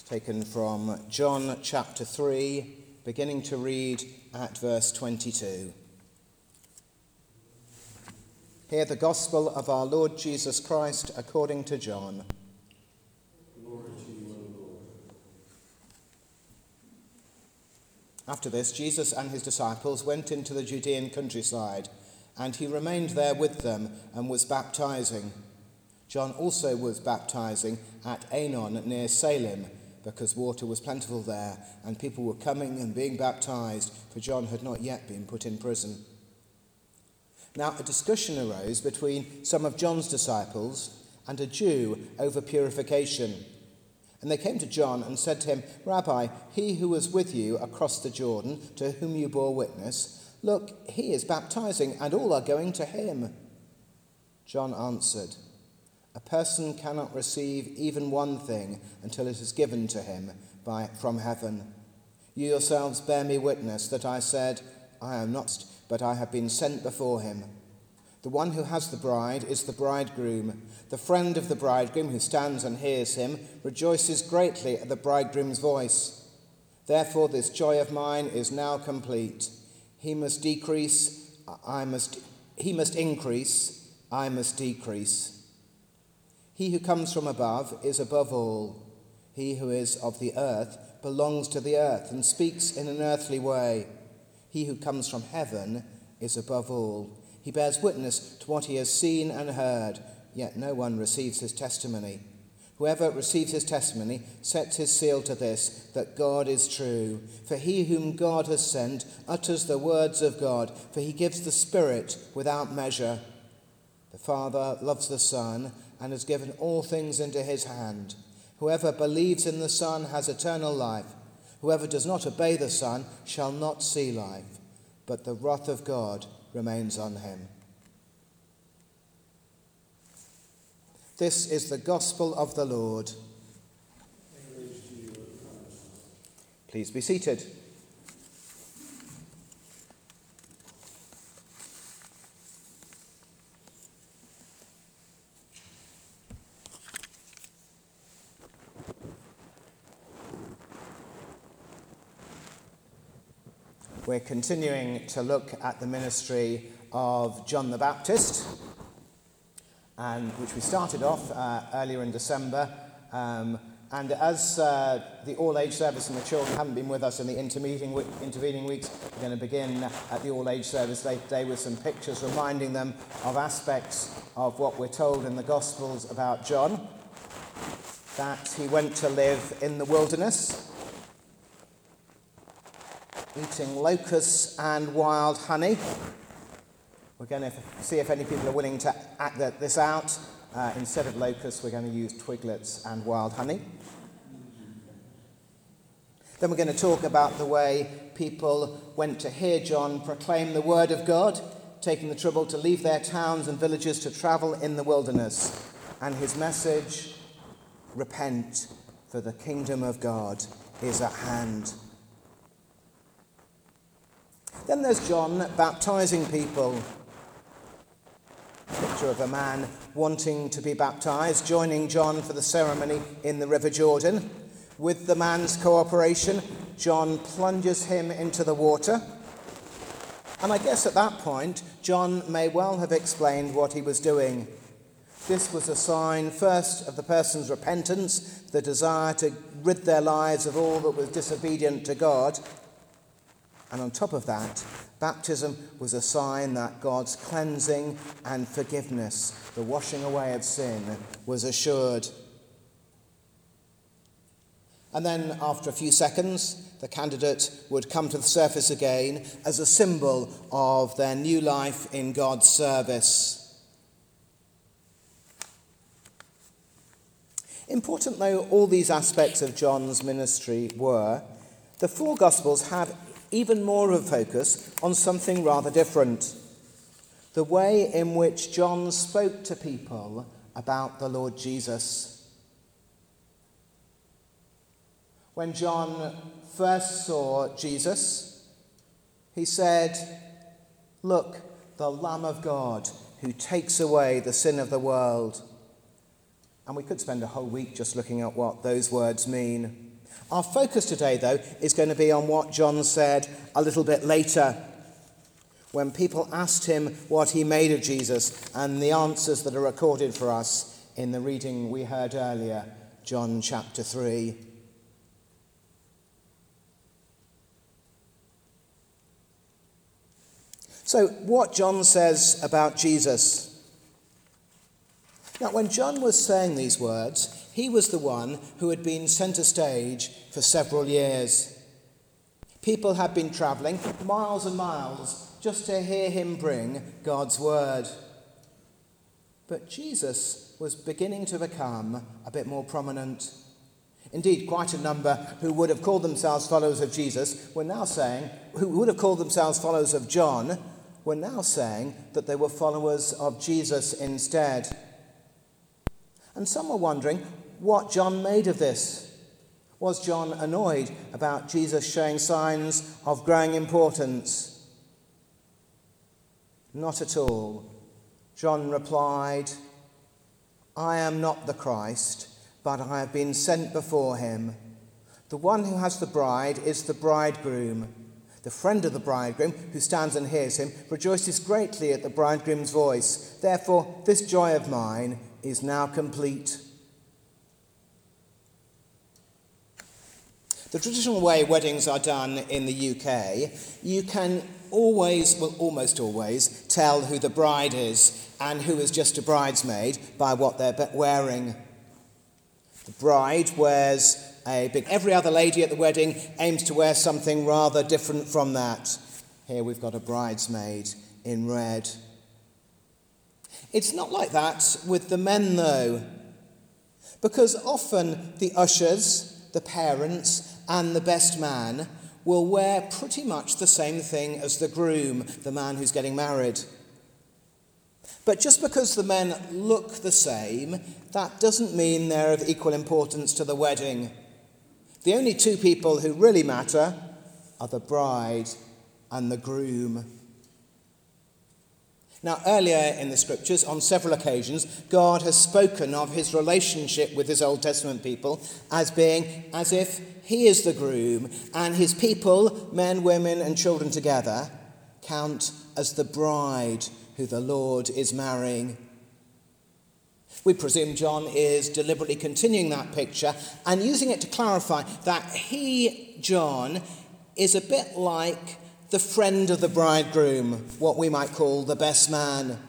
taken from John chapter 3, beginning to read at verse 22. Hear the gospel of our Lord Jesus Christ according to John. Glory to you, O Lord. After this, Jesus and his disciples went into the Judean countryside, and he remained there with them and was baptizing. John also was baptizing at Aenon near Salem, because water was plentiful there, and people were coming and being baptized, for John had not yet been put in prison. Now a discussion arose between some of John's disciples and a Jew over purification. And they came to John and said to him, "Rabbi, he who was with you across the Jordan, to whom you bore witness, look, he is baptizing, and all are going to him." John answered, "A person cannot receive even one thing until it is given to him from heaven. You yourselves bear me witness that I said, I am not, but I have been sent before him. The one who has the bride is the bridegroom. The friend of the bridegroom who stands and hears him rejoices greatly at the bridegroom's voice. Therefore this joy of mine is now complete. He must increase, I must decrease. He who comes from above is above all. He who is of the earth belongs to the earth and speaks in an earthly way. He who comes from heaven is above all. He bears witness to what he has seen and heard, yet no one receives his testimony. Whoever receives his testimony sets his seal to this, that God is true. For he whom God has sent utters the words of God, for he gives the Spirit without measure. The Father loves the Son and has given all things into his hand. Whoever believes in the Son has eternal life. Whoever does not obey the Son shall not see life, but the wrath of God remains on him." This is the gospel of the Lord. Please be seated. We're continuing to look at the ministry of John the Baptist, and which we started off earlier in December. And as the all-age service and the children haven't been with us in the intervening weeks, we're going to begin at the all-age service today with some pictures reminding them of aspects of what we're told in the Gospels about John. That he went to live in the wilderness, eating locusts and wild honey. We're going to see if any people are willing to act this out. Instead of locusts, we're going to use twiglets and wild honey. Then we're going to talk about the way people went to hear John proclaim the word of God, taking the trouble to leave their towns and villages to travel in the wilderness. And his message, repent, for the kingdom of God is at hand. Then there's John baptizing people. Picture of a man wanting to be baptized, joining John for the ceremony in the River Jordan. With the man's cooperation, John plunges him into the water. And I guess at that point, John may well have explained what he was doing. This was a sign, first, of the person's repentance, the desire to rid their lives of all that was disobedient to God. And on top of that, baptism was a sign that God's cleansing and forgiveness, the washing away of sin, was assured. And then, after a few seconds, the candidate would come to the surface again as a symbol of their new life in God's service. Important though all these aspects of John's ministry were, the four Gospels have even more of a focus on something rather different. The way in which John spoke to people about the Lord Jesus. When John first saw Jesus, he said, "Look, the Lamb of God who takes away the sin of the world." And we could spend a whole week just looking at what those words mean. Our focus today, though, is going to be on what John said a little bit later, when people asked him what he made of Jesus, and the answers that are recorded for us in the reading we heard earlier, John chapter 3. So, what John says about Jesus. Now, when John was saying these words, he was the one who had been centre stage for several years. People had been travelling miles and miles just to hear him bring God's word. But Jesus was beginning to become a bit more prominent. Indeed, quite a number who would have called themselves followers of Jesus were now saying, who would have called themselves followers of John, were now saying that they were followers of Jesus instead. And some were wondering what John made of this. Was John annoyed about Jesus showing signs of growing importance? Not at all. John replied, "I am not the Christ, but I have been sent before him. The one who has the bride is the bridegroom. The friend of the bridegroom, who stands and hears him, rejoices greatly at the bridegroom's voice. Therefore, this joy of mine is now complete." The traditional way weddings are done in the UK, you can almost always tell who the bride is and who is just a bridesmaid by what they're wearing. The bride wears every other lady at the wedding aims to wear something rather different from that. Here we've got a bridesmaid in red. It's not like that with the men, though, because often the ushers, the parents, and the best man will wear pretty much the same thing as the groom, the man who's getting married. But just because the men look the same, that doesn't mean they're of equal importance to the wedding. The only two people who really matter are the bride and the groom. Now, earlier in the scriptures, on several occasions, God has spoken of his relationship with his Old Testament people as being as if he is the groom and his people, men, women, and children together, count as the bride who the Lord is marrying. We presume John is deliberately continuing that picture and using it to clarify that he, John, is a bit like the friend of the bridegroom, what we might call the best man.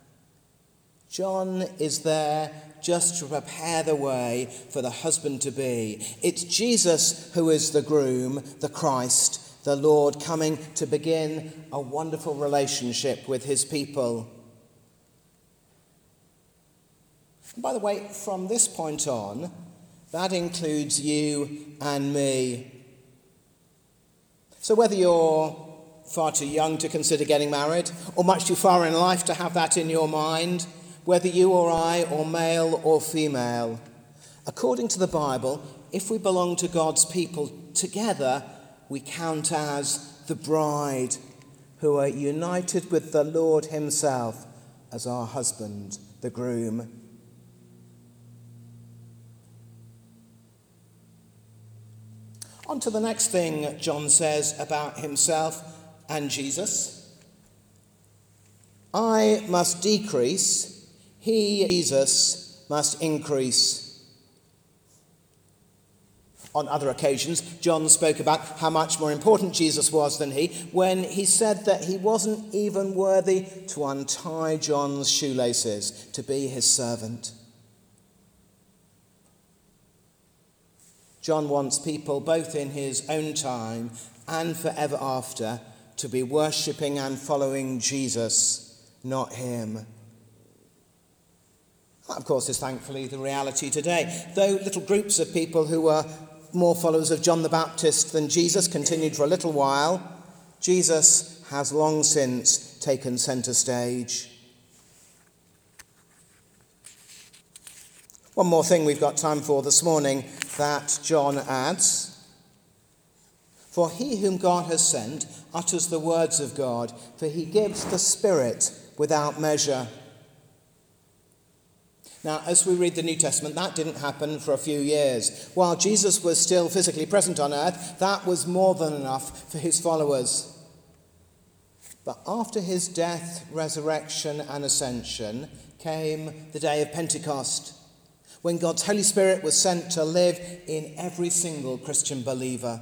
John is there just to prepare the way for the husband-to-be. It's Jesus who is the groom, the Christ, the Lord, coming to begin a wonderful relationship with his people. And by the way, from this point on, that includes you and me. So whether you're far too young to consider getting married, or much too far in life to have that in your mind, whether you or I, or male or female, according to the Bible, if we belong to God's people together, we count as the bride, who are united with the Lord himself as our husband, the groom. On to the next thing John says about himself and Jesus. I must decrease, he, Jesus, must increase. On other occasions, John spoke about how much more important Jesus was than he when he said that he wasn't even worthy to untie John's shoelaces, to be his servant. John wants people, both in his own time and forever after, to be worshipping and following Jesus, not him. That, of course, is thankfully the reality today. Though little groups of people who were more followers of John the Baptist than Jesus continued for a little while, Jesus has long since taken centre stage. One more thing we've got time for this morning that John adds. For he whom God has sent utters the words of God, for he gives the Spirit without measure. Now, as we read the New Testament, that didn't happen for a few years. While Jesus was still physically present on earth, that was more than enough for his followers. But after his death, resurrection, and ascension came the day of Pentecost, when God's Holy Spirit was sent to live in every single Christian believer.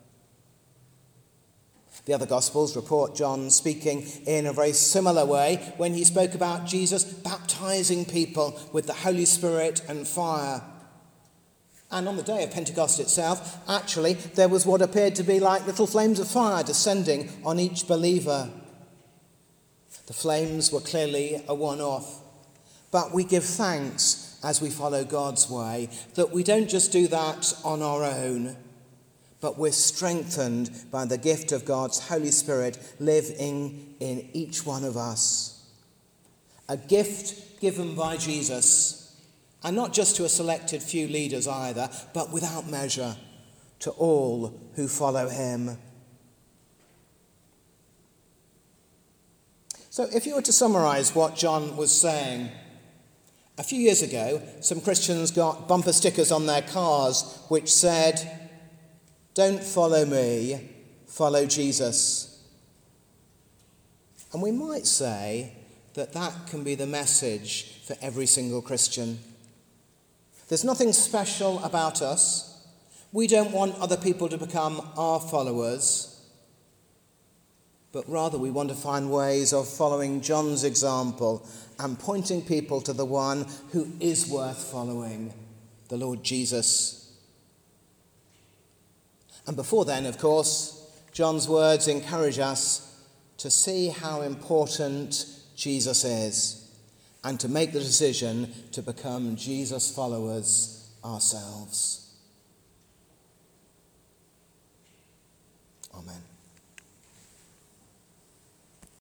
The other Gospels report John speaking in a very similar way when he spoke about Jesus baptizing people with the Holy Spirit and fire. And on the day of Pentecost itself, actually, there was what appeared to be like little flames of fire descending on each believer. The flames were clearly a one-off. But we give thanks as we follow God's way that we don't just do that on our own, but we're strengthened by the gift of God's Holy Spirit living in each one of us. A gift given by Jesus, and not just to a selected few leaders either, but without measure to all who follow him. So if you were to summarize what John was saying, a few years ago, some Christians got bumper stickers on their cars which said, "Don't follow me, follow Jesus." And we might say that that can be the message for every single Christian. There's nothing special about us. We don't want other people to become our followers, but rather we want to find ways of following John's example and pointing people to the one who is worth following, the Lord Jesus. And before then, of course, John's words encourage us to see how important Jesus is and to make the decision to become Jesus followers ourselves. Amen.